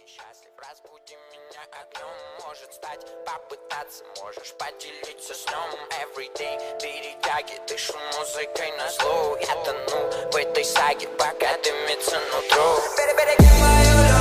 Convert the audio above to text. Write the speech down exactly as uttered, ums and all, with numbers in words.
несчастлив, разбуди меня огнем. Может стать, попытаться, можешь поделиться сном. Everyday перетяги, дышу музыкой на зло. Я тону в этой саге, пока дымится нутро. Перебереги мою любовь.